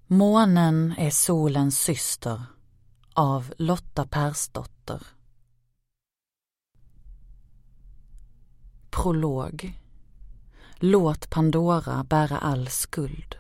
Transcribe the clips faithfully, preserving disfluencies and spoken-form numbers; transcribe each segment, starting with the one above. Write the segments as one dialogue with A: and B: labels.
A: Månen är solens syster av Lotta Persdotter. Prolog. Låt Pandora bära all skuld.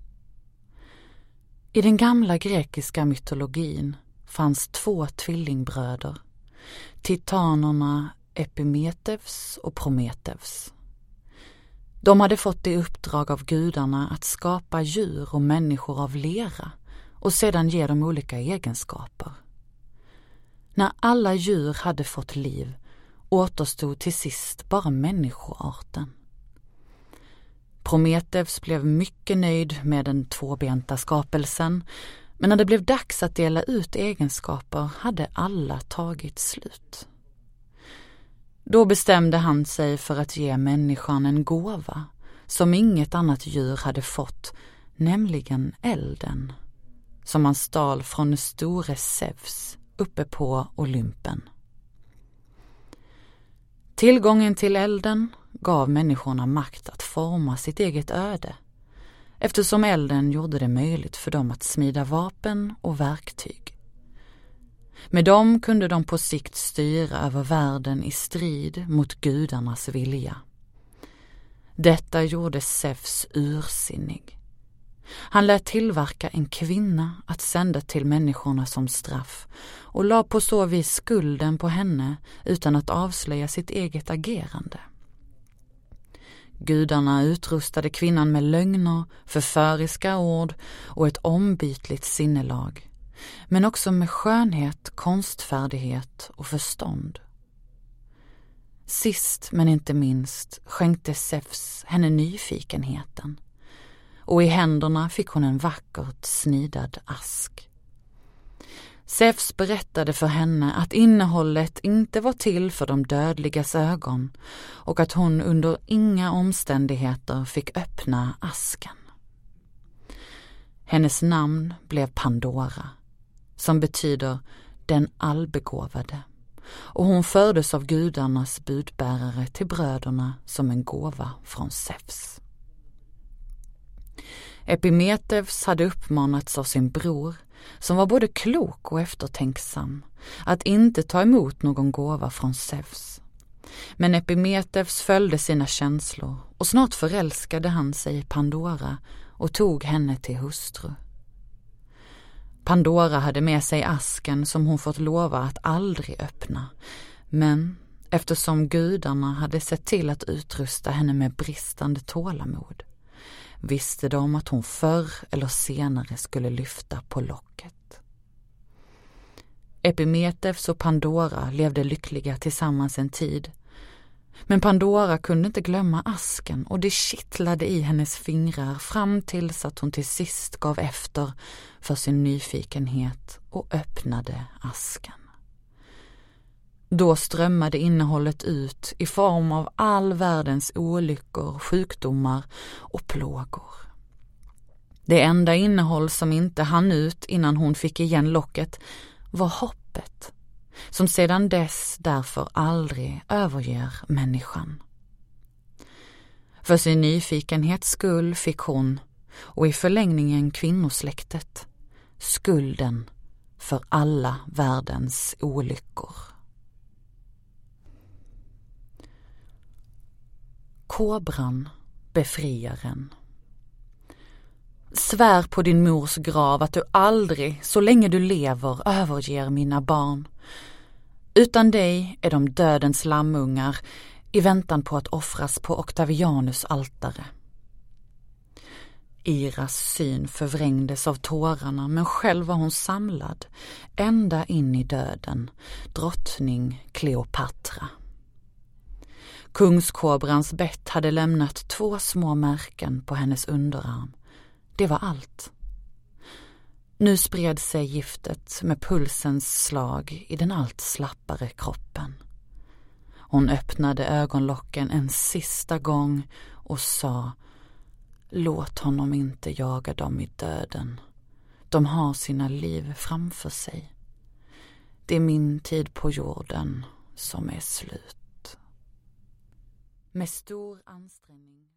A: I den gamla grekiska mytologin fanns två tvillingbröder, titanerna Epimetheus och Prometheus. De hade fått i uppdrag av gudarna att skapa djur och människor av lera och sedan ge dem olika egenskaper. När alla djur hade fått liv återstod till sist bara människoarten. Prometheus blev mycket nöjd med den tvåbenta skapelsen, men när det blev dags att dela ut egenskaper hade alla tagit slut. Då bestämde han sig för att ge människan en gåva som inget annat djur hade fått, nämligen elden, som han stal från den store Zeus uppe på Olympen. Tillgången till elden gav människorna makt att forma sitt eget öde, eftersom elden gjorde det möjligt för dem att smida vapen och verktyg. Med dem kunde de på sikt styra över världen i strid mot gudarnas vilja. Detta gjorde Zeus ursinnig. Han lät tillverka en kvinna att sända till människorna som straff och la på så vis skulden på henne utan att avslöja sitt eget agerande. Gudarna utrustade kvinnan med lögner, förföriska ord och ett ombytligt sinnelag, men också med skönhet, konstfärdighet och förstånd. Sist men inte minst skänkte Zeus henne nyfikenheten, och i händerna fick hon en vackert snidad ask. Zeus berättade för henne att innehållet inte var till för de dödligas ögon och att hon under inga omständigheter fick öppna asken. Hennes namn blev Pandora, som betyder den allbegåvade, och hon fördes av gudarnas budbärare till bröderna som en gåva från Zeus. Epimetheus hade uppmanats av sin bror, som var både klok och eftertänksam, att inte ta emot någon gåva från Zeus. Men Epimetheus följde sina känslor och snart förälskade han sig i Pandora och tog henne till hustru. Pandora hade med sig asken som hon fått lova att aldrig öppna, men eftersom gudarna hade sett till att utrusta henne med bristande tålamod, visste de att hon förr eller senare skulle lyfta på locket. Epimetheus och Pandora levde lyckliga tillsammans en tid, men Pandora kunde inte glömma asken och det kittlade i hennes fingrar fram tills att hon till sist gav efter för sin nyfikenhet och öppnade asken. Då strömmade innehållet ut i form av all världens olyckor, sjukdomar och plågor. Det enda innehåll som inte hann ut innan hon fick igen locket var hoppet, som sedan dess därför aldrig överger människan. För sin nyfikenhets skull fick hon, och i förlängningen kvinnosläktet, skulden för alla världens olyckor. Kobran, befriaren. Svär på din mors grav att du aldrig, så länge du lever, överger mina barn. Utan dig är de dödens lammungar i väntan på att offras på Octavianus altare. Iras syn förvrängdes av tårarna, men själv var hon samlad, ända in i döden, drottning Kleopatra. Kungskobrans bett hade lämnat två små märken på hennes underarm. Det var allt. Nu spred sig giftet med pulsens slag i den allt slappare kroppen. Hon öppnade ögonlocken en sista gång och sa: låt honom inte jaga dem i döden. De har sina liv framför sig. Det är min tid på jorden som är slut. Med stor ansträngning